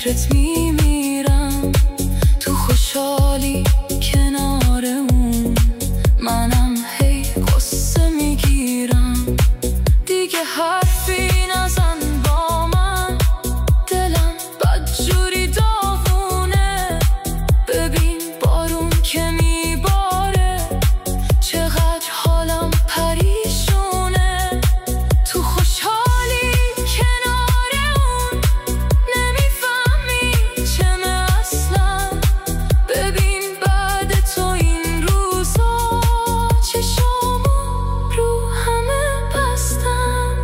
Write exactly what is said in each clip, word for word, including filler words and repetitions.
فکرت میمیرم، تو خوشحالی کنار اون، منم هی قصه میگیرم. دیگه حرفی نزن با من، دلم بدجوری داغونه. ببین بارون که میباره، چقدر حالم پریشونه. تو خوشحالی کنار اون، نمیفهمی چمه اصلا. ببین بعد تو این روزا، چشامو رو همه بستم،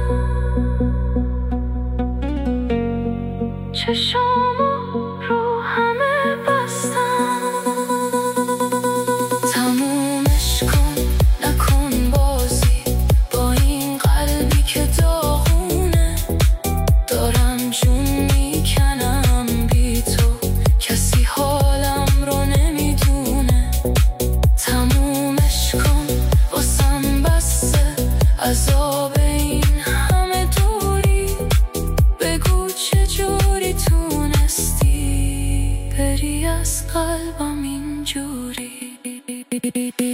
چشامو رو همه بستم. تمومش کن، نکن بازی با این قلبی که داغونه. دارم جون میکنم بی تو، کسی حالم رو نمیدونه. تمومش کن واسم بسه، عذاب این همه دوری. بگو چجوری تونستی بری از قلبم اینجوری.